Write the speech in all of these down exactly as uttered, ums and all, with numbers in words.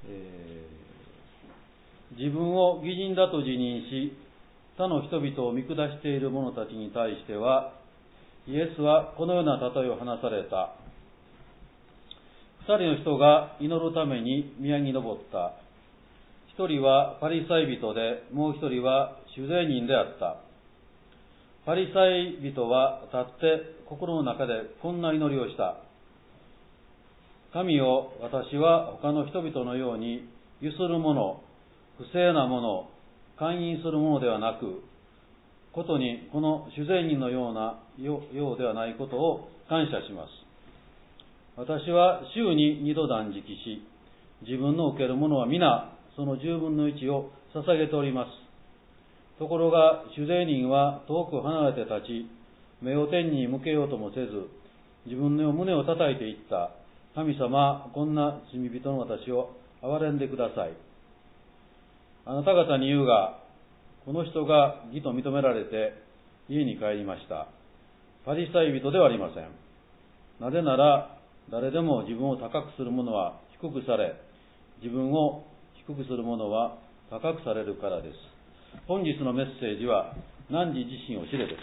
えー、自分を義人だと自認し、他の人々を見下している者たちに対しては、イエスはこのような例えを話された。二人の人が祈るために宮に登った。一人はパリサイ人で、もう一人は主税人であった。パリサイ人は立って心の中でこんな祈りをした。神よ、私は他の人々のようにゆする者、不正な者、姦淫する者ではなく、ことにこの主税人のようなようではないことを感謝します。私は週に二度断食し、自分の受けるものは皆その十分の一を捧げております。ところが主税人は遠く離れて立ち、目を天に向けようともせず、自分の胸を叩いていった。神様、こんな罪人の私を憐れんでください。あなた方に言うが、この人が義と認められて家に帰りました。パリサイ人ではありません。なぜなら、誰でも自分を高くする者は低くされ、自分を低くする者は高くされるからです。本日のメッセージは、汝自身を知れです。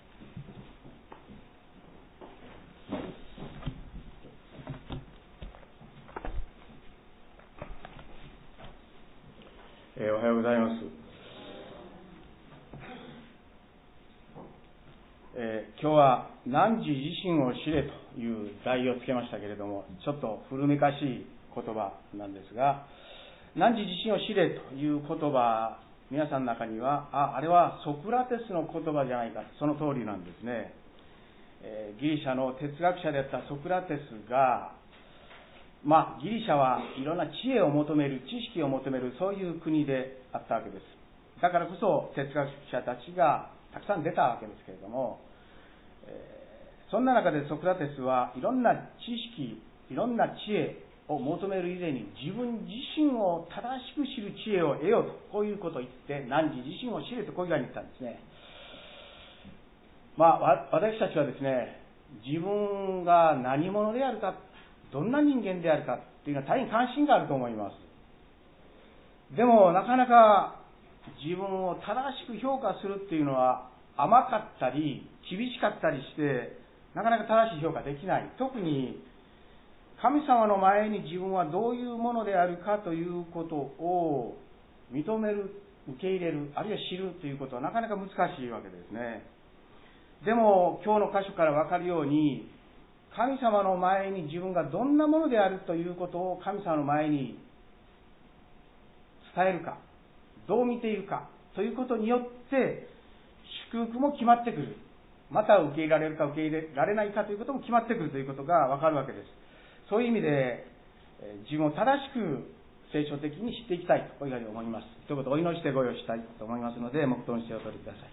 えー、おはようございます。えー、今日は汝自身を知れという題をつけましたけれども、ちょっと古めかしい言葉なんですが、汝自身を知れという言葉、皆さんの中には、あ、あれはソクラテスの言葉じゃないか、その通りなんですね。えー、ギリシャの哲学者であったソクラテスが、まあ、ギリシャはいろんな知恵を求める、知識を求める、そういう国であったわけです。だからこそ哲学者たちがたくさん出たわけですけれども、えー、そんな中でソクラテスはいろんな知識、いろんな知恵を求める以前に自分自身を正しく知る知恵を得ようと、こういうことを言って、汝自身を知れとこういうふうに言ったんですね。まあ、私たちはですね、自分が何者であるか、どんな人間であるかっていうのは大変関心があると思います。でもなかなか自分を正しく評価するっていうのは甘かったり厳しかったりして、なかなか正しい評価できない。特に神様の前に自分はどういうものであるかということを認める、受け入れる、あるいは知るということはなかなか難しいわけですね。でも今日の箇所から分かるように、神様の前に自分がどんなものであるということを神様の前に伝えるか、どう見ているかということによって祝福も決まってくる。また受け入れられるか受け入れられないかということも決まってくるということが分かるわけです。そういう意味で自分を正しく聖書的に知っていきたいと、こういうふうに思います。ということをお祈りしてご用意したいと思いますので、黙祷にしてお取りください。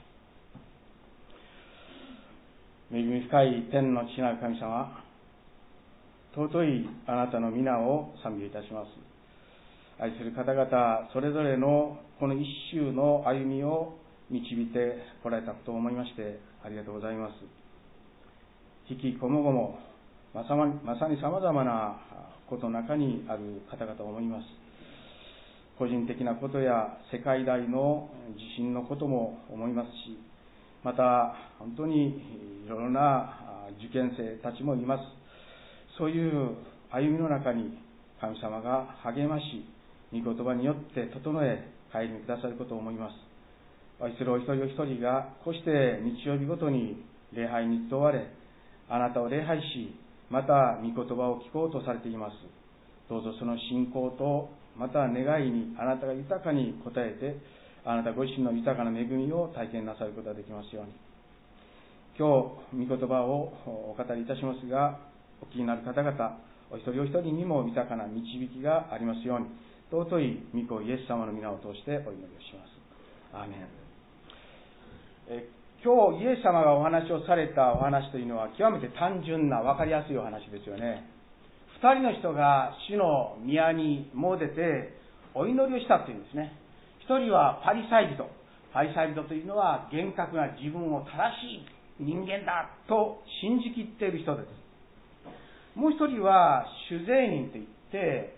恵み深い天の父なる神様、尊いあなたの皆を賛美いたします。愛する方々それぞれのこの一週の歩みを導いてこられたことを思いましてありがとうございます。引きこもごもまさにさまざまなことの中にある方々を思います。個人的なことや世界大の地震のことも思いますし、また本当にいろいろな受験生たちもいます。そういう歩みの中に神様が励まし、御言葉によって整え帰りにくださることを思います。愛するお一人お一人がこうして日曜日ごとに礼拝に問われ、あなたを礼拝し、また御言葉を聞こうとされています。どうぞその信仰とまた願いにあなたが豊かに応えて、あなたご自身の豊かな恵みを体験なさることができますように。今日御言葉をお語りいたしますが、お気になる方々お一人お一人にも豊かな導きがありますように、尊い御子イエス様の皆を通してお祈りをします。アーメン。え今日イエス様がお話をされたお話というのは極めて単純な分かりやすいお話ですよね。二人の人が主の宮に詣でてお祈りをしたというんですね。一人はパリサイ人。パリサイ人というのは厳格な自分を正しい人間だと信じきっている人です。もう一人は主税人といって、人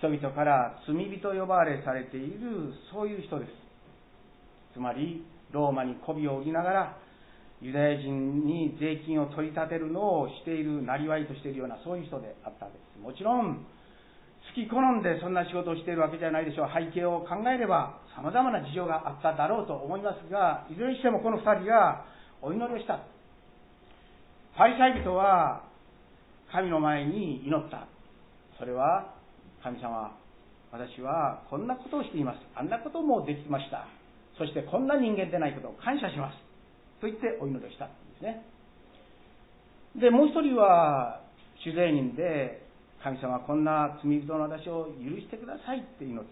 人々から罪人呼ばわれされている、そういう人です。つまりローマに媚びを売りながらユダヤ人に税金を取り立てるのをしている、なりわいとしているような、そういう人であったわけです。もちろん好き好んでそんな仕事をしているわけじゃないでしょう。背景を考えれば様々な事情があっただろうと思いますが、いずれにしてもこの二人がお祈りをした。パリサイ人は神の前に祈った。それは、神様、私はこんなことをしています。あんなこともできました。そしてこんな人間でないことを感謝します。と言ってお祈りをしたんですね。で、もう一人は主税人で、神様、こんな罪人の私を許してくださいって祈った。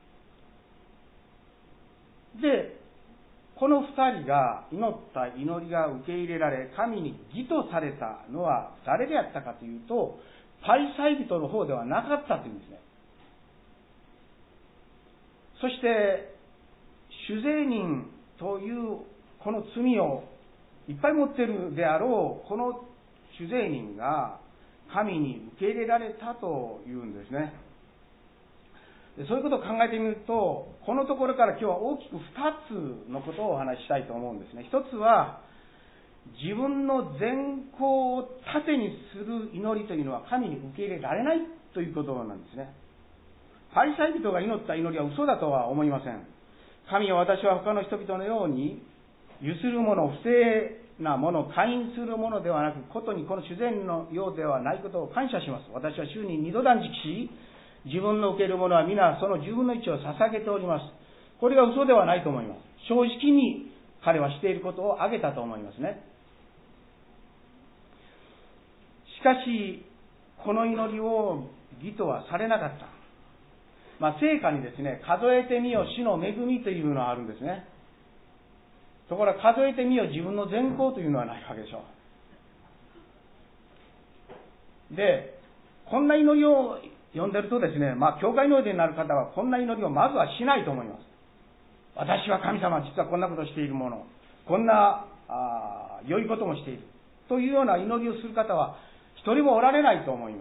で、この二人が祈った祈りが受け入れられ、神に義とされたのは誰であったかというと、パリサイ人の方ではなかったというんですね。そして、主税人というこの罪をいっぱい持っているであろう、この主税人が神に受け入れられたというんですね。そういうことを考えてみると、このところから今日は大きくふたつのことをお話ししたいと思うんですね。一つは、自分の善行を盾にする祈りというのは神に受け入れられないということなんですね。パリサイ人が祈った祈りは嘘だとは思いません。神は私は他の人々のように、ゆするもの、不正なもの、会員するものではなく、ことにこの主善のようではないことを感謝します。私は週に二度断食し、自分の受けるものは皆その十分の一を捧げております。これが嘘ではないと思います。正直に彼はしていることを挙げたと思いますね。しかし、この祈りを義とはされなかった。まあ、聖歌にですね、数えてみよ主の恵みというのがあるんですね。ところが数えてみよ自分の善行というのはないわけでしょう。で、こんな祈りを読んでるとですね、まあ、教会の上でなる方はこんな祈りをまずはしないと思います。私は神様、実はこんなことをしているもの、こんなあ良いこともしているというような祈りをする方は一人もおられないと思います。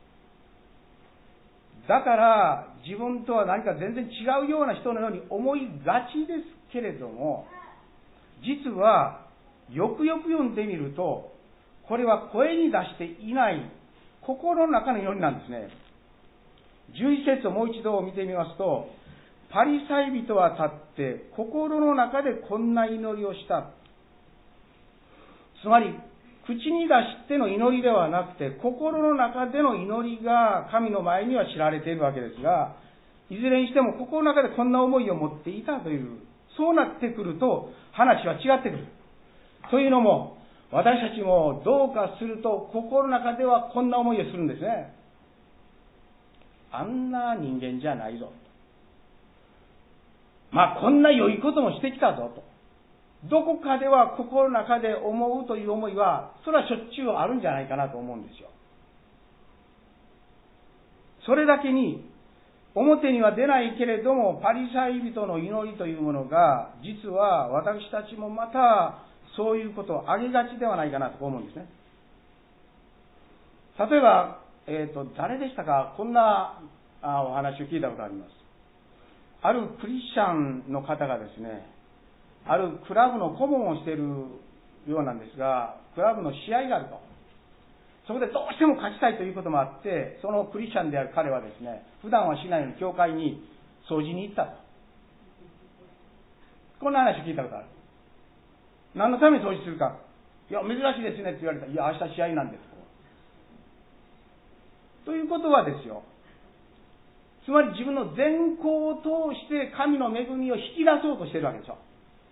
だから自分とは何か全然違うような人のように思いがちですけれども、実はよくよく読んでみると、これは声に出していない心の中の祈りなんですね。じゅういち節をもう一度見てみますと、パリサイ人は立って心の中でこんな祈りをした。つまり口に出しての祈りではなくて、心の中での祈りが神の前には知られているわけですが、いずれにしても心の中でこんな思いを持っていたという、そうなってくると話は違ってくる。というのも、私たちもどうかすると心の中ではこんな思いをするんですね。あんな人間じゃないぞ。まあこんな良いこともしてきたぞと。どこかでは心の中で思うという思いは、それはしょっちゅうあるんじゃないかなと思うんですよ。それだけに、表には出ないけれども、パリサイ人の祈りというものが、実は私たちもまた、そういうことを挙げがちではないかなと思うんですね。例えば、えっと、誰でしたか、こんなあお話を聞いたことがあります。あるクリスチャンの方がですね、あるクラブの顧問をしているようなんですが、クラブの試合があると。そこでどうしても勝ちたいということもあって、そのクリスチャンである彼はですね、普段はしないように教会に掃除に行ったと。こんな話を聞いたことある。何のために掃除するか。いや、珍しいですねって言われた。いや、明日試合なんです。ということはですよ。つまり自分の善行を通して神の恵みを引き出そうとしているわけでしょ。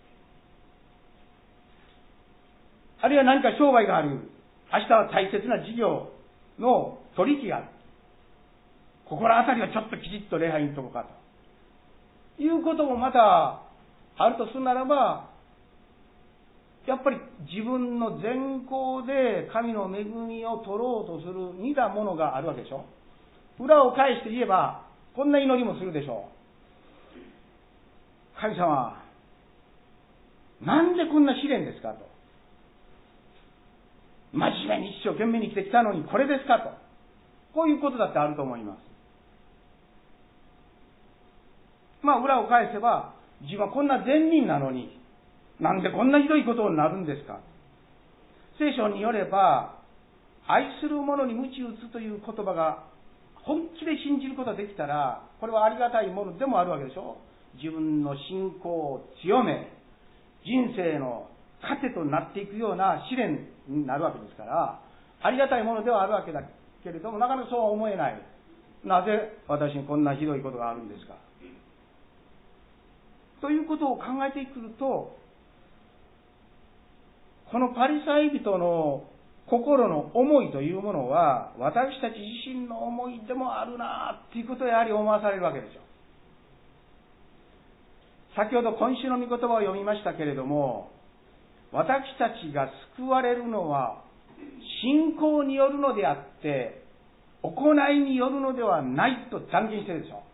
あるいは何か商売がある。明日は大切な事業の取引がある。心当たりはちょっときちっと礼拝にとこうかと。いうこともまたあるとするならば、やっぱり自分の善行で神の恵みを取ろうとする似たものがあるわけでしょ。裏を返して言えば、こんな祈りもするでしょう。神様、なんでこんな試練ですかと。真面目に一生懸命に生きてきたのにこれですかと。こういうことだってあると思います。 まあ裏を返せば、自分はこんな善人なのに、なんでこんなひどいことになるんですか。聖書によれば、愛する者に鞭打つという言葉が本気で信じることができたら、これはありがたいものでもあるわけでしょ。自分の信仰を強め、人生の糧となっていくような試練になるわけですから、ありがたいものではあるわけだけれども、なかなかそうは思えない。なぜ私にこんなひどいことがあるんですか。ということを考えてくると、このパリサイ人の心の思いというものは、私たち自身の思いでもあるなということをやはり思わされるわけですよ。先ほど今週の御言葉を読みましたけれども、私たちが救われるのは信仰によるのであって行いによるのではないと断言しているでしょ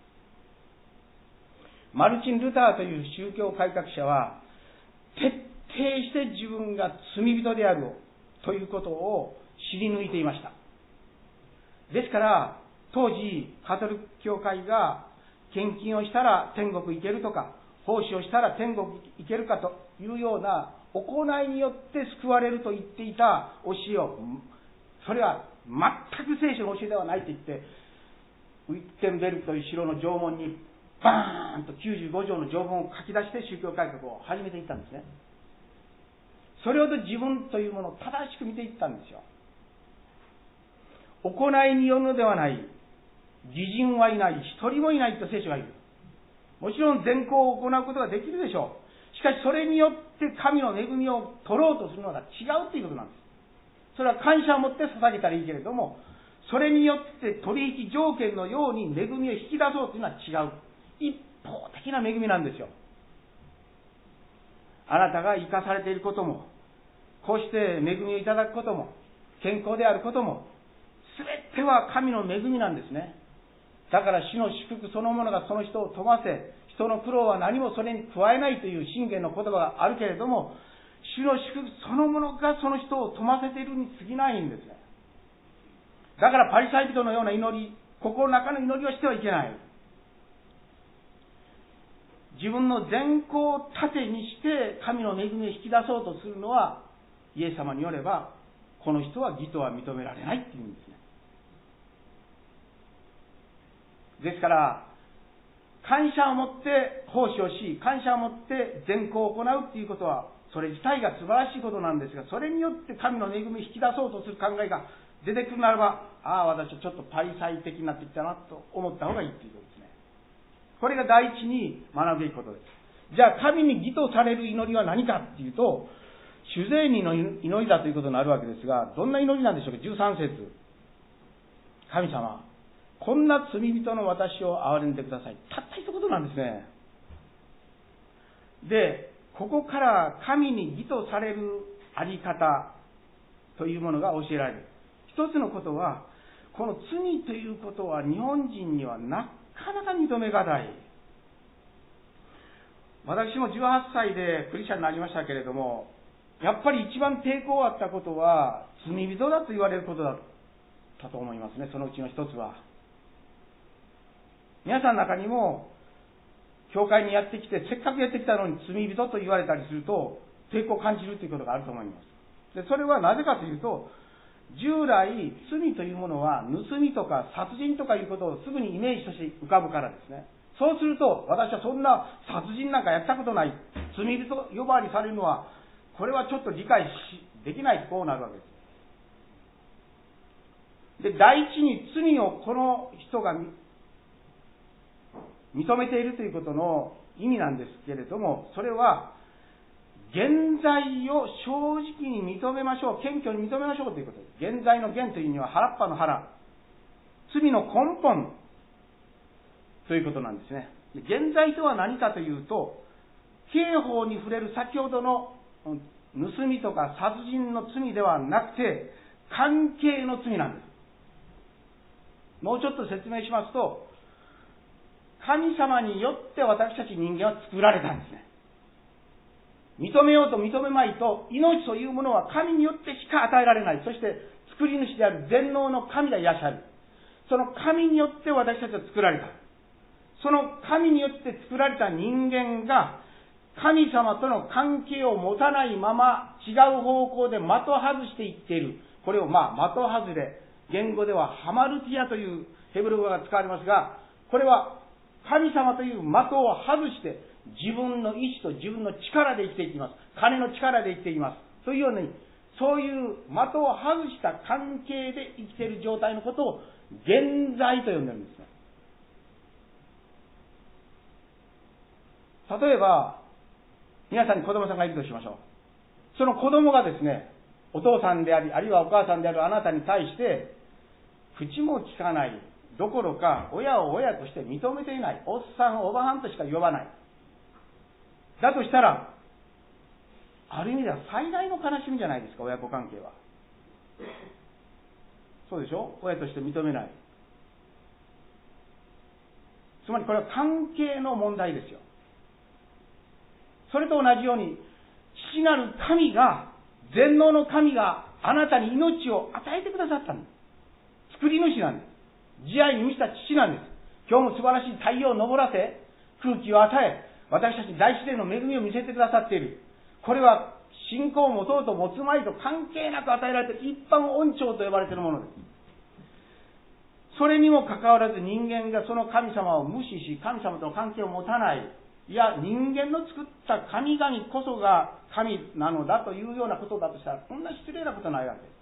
う。マルチン・ルターという宗教改革者は、徹底して自分が罪人であるということを知り抜いていました。ですから当時カトリック教会が献金をしたら天国行けるとか、奉仕をしたら天国行けるかというような行いによって救われると言っていた教えを、それは全く聖書の教えではないと言って、ウィッテンベルクという城の城門にバーンときゅうじゅうご条の条文を書き出して宗教改革を始めていったんですね。それほど自分というものを正しく見ていったんですよ。行いによるのではない、義人はいない、一人もいないと聖書が言う。もちろん善行を行うことができるでしょう。しかしそれによって神の恵みを取ろうとするのが違うということなんです。それは感謝を持って捧げたらいいけれども、それによって取引条件のように恵みを引き出そうというのは違う。一方的な恵みなんですよ。あなたが生かされていることも、こうして恵みをいただくことも、健康であることも、すべては神の恵みなんですね。だから主の祝福そのものがその人を富ませ、人の苦労は何もそれに加えないという箴言の言葉があるけれども、主の祝福そのものがその人を富ませているに過ぎないんですね。だからパリサイ人のような祈り、心の中の祈りをしてはいけない。自分の善行を盾にして神の恵みを引き出そうとするのは、イエス様によればこの人は義とは認められないっていうんですね。ですから感謝を持って奉仕をし、感謝を持って善行を行うっていうことは、それ自体が素晴らしいことなんですが、それによって神の恵みを引き出そうとする考えが出てくるならば、ああ私はちょっとパリサイ的になってきたなと思った方がいいっていうことですね。これが第一に学ぶべきことです。じゃあ神に義とされる祈りは何かっていうと、主税人の祈りだということになるわけですが、どんな祈りなんでしょうか。じゅうさん節、神様、こんな罪人の私を憐れんでください。たった一言なんですね。で、ここから神に義とされるあり方というものが教えられる。一つのことは、この罪ということは日本人にはなかなか認めがたい。私もじゅうはっさいでクリスチャンになりましたけれども、やっぱり一番抵抗あったことは罪人だと言われることだったと思いますね。そのうちの一つは、皆さんの中にも教会にやってきて、せっかくやってきたのに罪人と言われたりすると抵抗を感じるということがあると思います。でそれはなぜかというと、従来罪というものは盗みとか殺人とかいうことをすぐにイメージとして浮かぶからですね。そうすると、私はそんな殺人なんかやったことない、罪人と呼ばわりされるのは、これはちょっと理解しできない、こうなるわけです。で、第一に罪をこの人が認めているということの意味なんですけれども、それは現在を正直に認めましょう、謙虚に認めましょうということです。現在の現というには原っぱの原、罪の根本ということなんですね。現在とは何かというと、刑法に触れる先ほどの盗みとか殺人の罪ではなくて、関係の罪なんです。もうちょっと説明しますと、神様によって私たち人間は作られたんですね。認めようと認めまいと、命というものは神によってしか与えられない。そして作り主である全能の神がいらっしゃる。その神によって私たちは作られた。 その神によって作られた人間が、神様との関係を持たないまま違う方向で的外していっている。これをまあ的外れ、言語ではハマルティアというヘブル語が使われますが、これは神様という的を外して自分の意志と自分の力で生きていきます。金の力で生きていきます。というように、そういう的を外した関係で生きている状態のことを現在と呼んでるんですね。例えば、皆さんに子供さんがいるとしましょう。その子供がですね、お父さんであり、あるいはお母さんであるあなたに対して、口も聞かないどころか、親を親として認めていない、おっさん、おばはんとしか呼ばない。だとしたら、ある意味では最大の悲しみじゃないですか、親子関係は。そうでしょ？親として認めない。つまりこれは関係の問題ですよ。それと同じように、父なる神が、全能の神があなたに命を与えてくださったんです。作り主なんです。慈愛に満ちた父なんです。今日も素晴らしい太陽を昇らせ、空気を与え、私たち大自然の恵みを見せてくださっている。これは信仰を持とうと持つまいと関係なく与えられている一般恩寵と呼ばれているものです。それにもかかわらず人間がその神様を無視し、神様との関係を持たない。いや、人間の作った神々こそが神なのだというようなことだとしたら、こんな失礼なことないわけです。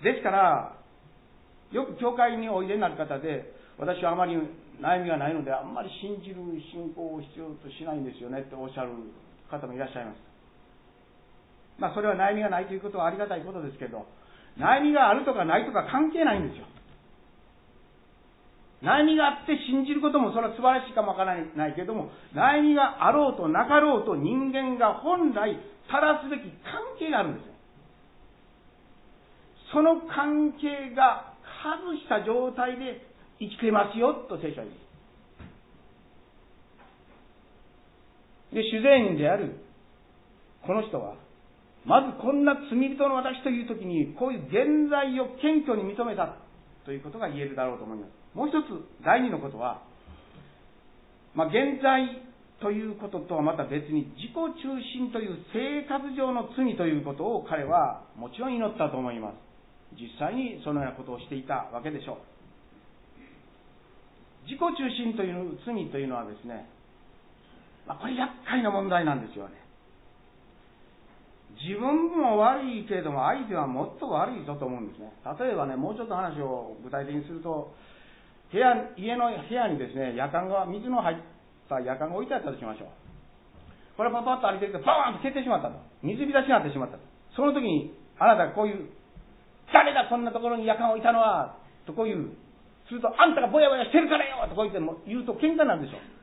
ですから、よく教会においでになる方で、私はあまり悩みがないので、あんまり信じる信仰を必要としないんですよねっておっしゃる方もいらっしゃいます。まあ、それは悩みがないということはありがたいことですけど、悩みがあるとかないとか関係ないんですよ。悩みがあって信じることもそれは素晴らしいかもわからないけれども、悩みがあろうとなかろうと人間が本来正すべき関係があるんですよ。その関係が外した状態で生きてますよと聖書は言う。で、主税人であるこの人は、まずこんな罪人の私というときに、こういう現在を謙虚に認めたということが言えるだろうと思います。もう一つ、第二のことは、まあ、現在ということとはまた別に、自己中心という生活上の罪ということを彼はもちろん祈ったと思います。実際にそのようなことをしていたわけでしょう。自己中心という罪というのはですね、まあ、これ厄介な問題なんですよね。自分も悪いけれども相手はもっと悪いぞと思うんですね。例えばね、もうちょっと話を具体的にすると、部屋、家の部屋にですね、やかんが、水の入ったやかんが置いてあったとしましょう。これパパッと歩いてるとバーンと蹴ってしまったと。水浸しになってしまったと。その時に、あなたがこういう、誰だこんなところにやかんを置いたのは、とこういう、すると、あんたがぼやぼやしてるからよとこう言っても言うと喧嘩なんでしょう。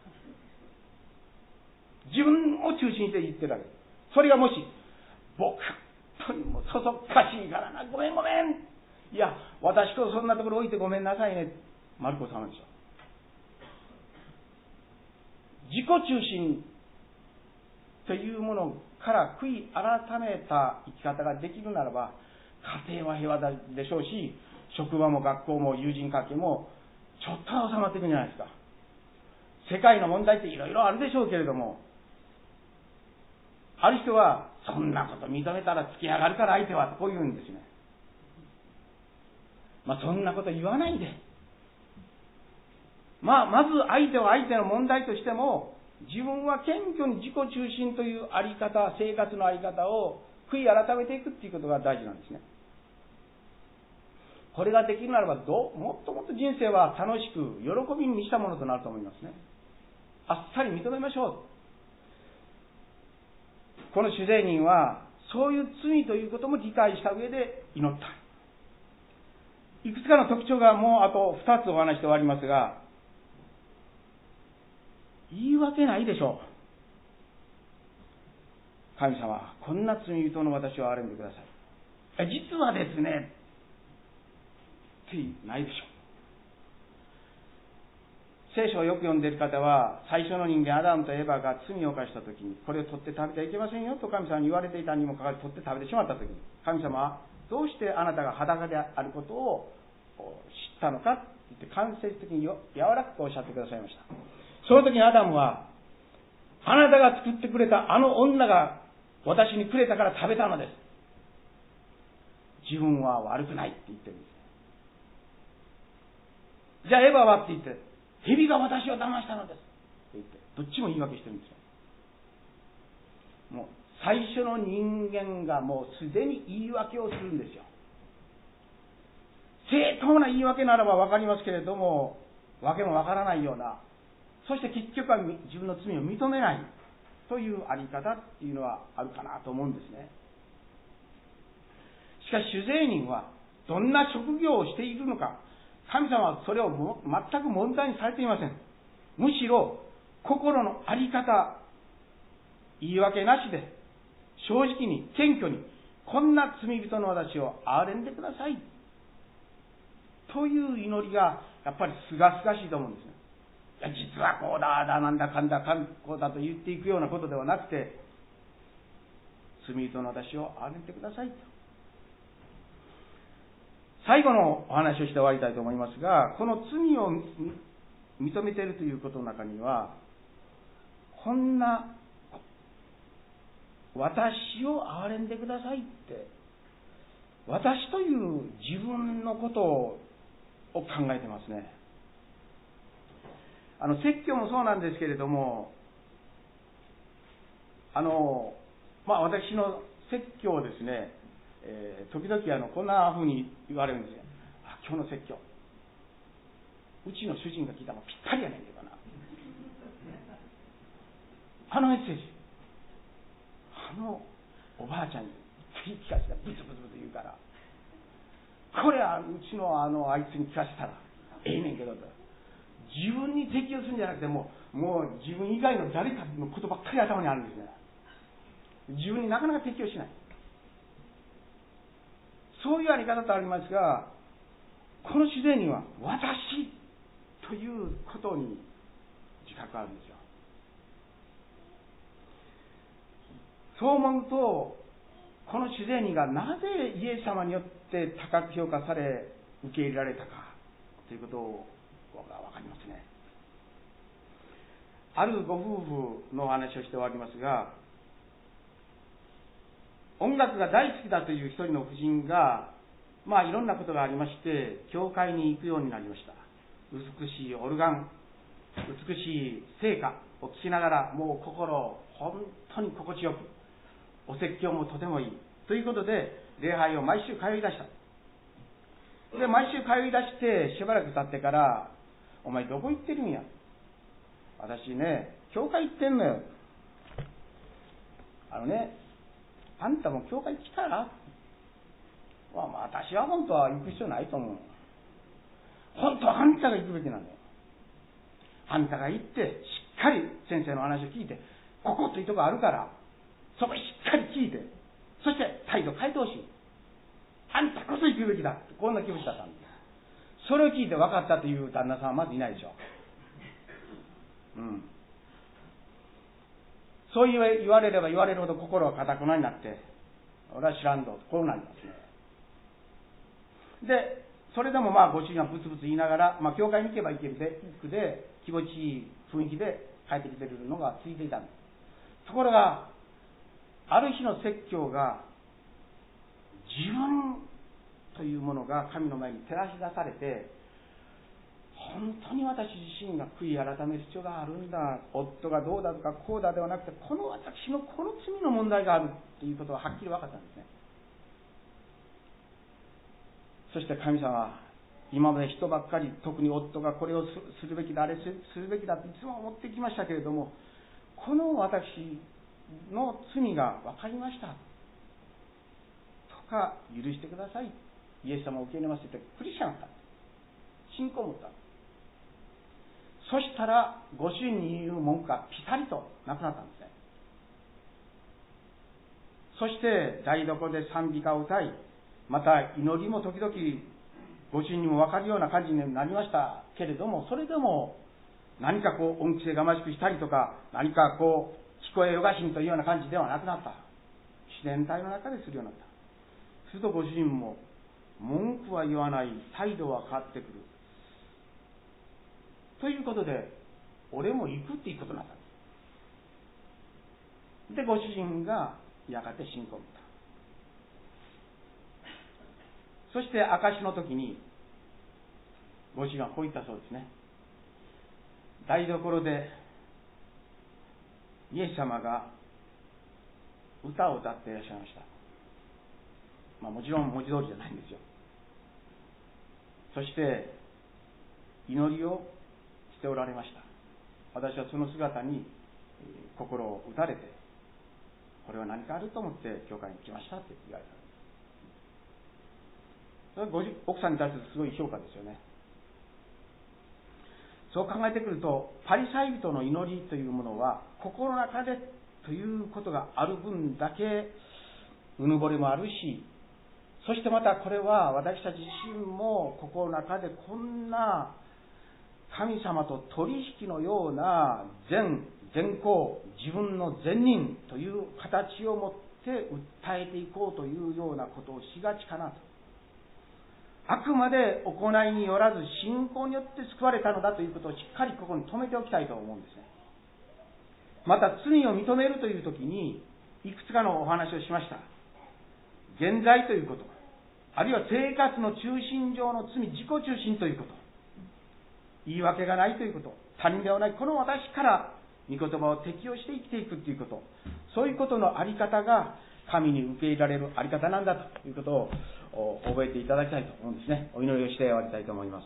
自分を中心にして言ってるわけ。それがもし、僕、本当にもうそそっかしいからな、ごめんごめん。いや、私とそんなところ置いてごめんなさいね。マルコ様でしょ。自己中心というものから悔い改めた生き方ができるならば、家庭は平和でしょうし、職場も学校も友人関係もちょっとは収まっていくんじゃないですか。世界の問題っていろいろあるでしょうけれども、ある人はそんなこと認めたら付き上がるから相手はこう言うんですね。まあそんなこと言わないで。まあまず相手は相手の問題としても、自分は謙虚に自己中心というあり方、生活のあり方を悔い改めていくっていうことが大事なんですね。これができるならばどう、もっともっと人生は楽しく喜びに満ちたものとなると思いますね。あっさり認めましょう。この主税人はそういう罪ということも理解した上で祈った。いくつかの特徴がもうあとふたつお話して終わりますが、言い訳ないでしょう。神様、こんな罪人の私を憐れんでください。実はですね、ってないでしょう。聖書をよく読んでいる方は、最初の人間アダムとエバが罪を犯したときに、これを取って食べてはいけませんよと神様に言われていたにもかかわらず取って食べてしまったときに、神様はどうしてあなたが裸であることを知ったのか言って間接的によ柔らかくおっしゃってくださいました。その時にアダムは、あなたが作ってくれたあの女が私にくれたから食べたのです。自分は悪くないって言ってるんです。じゃあエヴァはって言って、蛇が私を騙したのですって言って、どっちも言い訳してるんですよ。もう最初の人間がもうすでに言い訳をするんですよ。正当な言い訳ならば分かりますけれども、訳も分からないような、そして結局は自分の罪を認めないというあり方っていうのはあるかなと思うんですね。しかし主税人はどんな職業をしているのか、神様はそれをも全く問題にされていません。むしろ心のあり方、言い訳なしで正直に謙虚に、こんな罪人の私を憐れんでくださいという祈りがやっぱりすがすがしいと思うんですね。いや実はこうだ、だなんだかんだかんこうだと言っていくようなことではなくて、罪人の私を憐れんでくださいと。最後のお話をして終わりたいと思いますが、この罪を認めているということの中には、こんな私を憐れんでくださいって、私という自分のことを考えてますね。あの説教もそうなんですけれども、あのまあ私の説教をですね、えー、時々あのこんな風に言われるんですよ。あ、今日の説教、うちの主人が聞いたらぴったりやねんけどな。あのメッセージ、あのおばあちゃんに言い聞かせたらブツブツブツ言うから、これはうちのあのあいつに聞かせたらええねんけどと。自分に適用するんじゃなくて、もう、もう自分以外の誰かのことばっかり頭にあるんですね。自分になかなか適用しない。そういうあり方とありますが、この自然には私ということに自覚があるんですよ。そう思うと、この自然にがなぜイエス様によって高く評価され受け入れられたかということをが分かりますね。あるご夫婦のお話をして終わりますが、音楽が大好きだという一人の夫人が、まあいろんなことがありまして教会に行くようになりました。美しいオルガン、美しい聖歌を聴きながら、もう心本当に心地よく、お説教もとてもいいということで礼拝を毎週通い出した。で毎週通い出してしばらく経ってから、お前どこ行ってるんや、私ね教会行ってんのよ、あのねあんたも教会来たら、まあ、私は本当は行く必要ないと思う。本当はあんたが行くべきなんだよ。あんたが行ってしっかり先生の話を聞いて、ここというとこあるからそこしっかり聞いて、そして態度変えてほしい。あんたこそ行くべきだ、こんな気持ちだったんです。それを聞いて分かったという旦那さんはまずいないでしょう。うん。そう言われれば言われるほど心が固くなになって、俺は知らんと、こうなりますね。で、それでもまあご主人はブツブツ言いながら、まあ教会に行けば行けるで、行くで、気持ちいい雰囲気で帰ってきてるのが続いていたんです。ところが、ある日の説教が、自分というものが神の前に照らし出されて、本当に私自身が悔い改める必要があるんだ、夫がどうだとかこうだではなくて、この私のこの罪の問題があるということがはっきり分かったんですね。そして神様は、今まで人ばっかり、特に夫がこれをするべきだ、あれするべきだっていつも思ってきましたけれども、この私の罪が分かりましたとか、許してください、イエス様を受け入れますと言ってクリスチャンだった、信仰を持った。そしたらご主人に言う文句がピタリとなくなったんですね。そして台所で賛美歌を歌い、また祈りも時々ご主人にも分かるような感じになりましたけれども、それでも何かこう恩着せがましくしたりとか、何かこう聞こえよがしにというような感じではなくなった。自然体の中でするようになった。するとご主人も文句は言わない、態度は変わってくる。 ということで、俺も行くっていうことになったんです。で、ご主人がやがて信仰を持った。そして証の時に、ご主人はこう言ったそうですね。台所でイエス様が歌を歌っていらっしゃいました。まあ、もちろん文字通りじゃないんですよ。そして祈りをしておられました。私はその姿に心を打たれて、これは何かあると思って教会に来ましたって言われたんです。それはご奥さんに対するすごい評価ですよね。そう考えてくると、パリサイ人の祈りというものは心の中でということがある分だけうぬぼれもあるし、そしてまたこれは私たち自身も心の中でこんな神様と取引のような善、善行、自分の善人という形を持って訴えていこうというようなことをしがちかなと。あくまで行いによらず信仰によって救われたのだということをしっかりここに留めておきたいと思うんですね。また罪を認めるというときにいくつかのお話をしました。現在ということ、あるいは生活の中心上の罪、自己中心ということ、言い訳がないということ、他人ではない、この私から御言葉を適用して生きていくということ、そういうことのあり方が神に受け入れられるあり方なんだということを覚えていただきたいと思うんですね。お祈りをして終わりたいと思います。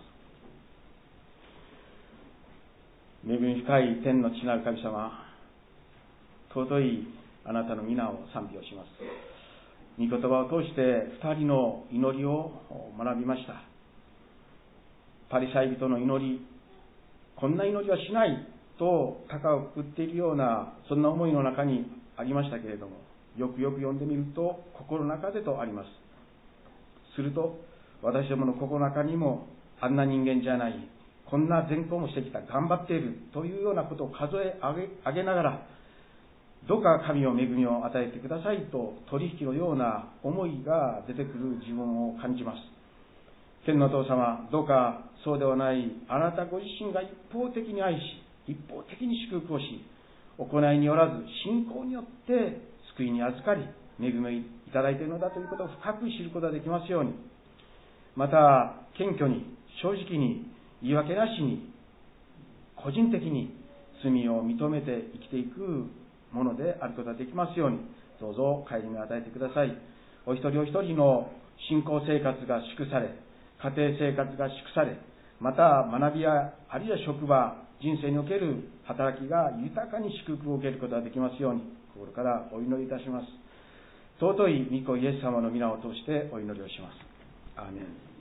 恵み深い天の父なる神様、尊いあなたの皆を賛美をします。御言葉を通して二人の祈りを学びました。パリサイ人の祈り、こんな祈りはしないと高をくくっているような、そんな思いの中にありましたけれども、よくよく読んでみると心の中でとあります。すると私どもの心の中にも、あんな人間じゃない、こんな善行もしてきた、頑張っているというようなことを数え上げ、上げながら、どうか神を恵みを与えてくださいと取引のような思いが出てくる自分を感じます。天のお父様、どうかそうではない、あなたご自身が一方的に愛し、一方的に祝福をし、行いによらず信仰によって救いに預かり、恵みをいただいているのだということを深く知ることができますように、また謙虚に、正直に、言い訳なしに、個人的に罪を認めて生きていくものであることができますように、どうぞ帰りに与えてください。お一人お一人の信仰生活が祝され、家庭生活が祝され、また学びやあるいは職場、人生における働きが豊かに祝福を受けることができますように、心からお祈りいたします。尊い御子イエス様の皆を通してお祈りをします。アーメン。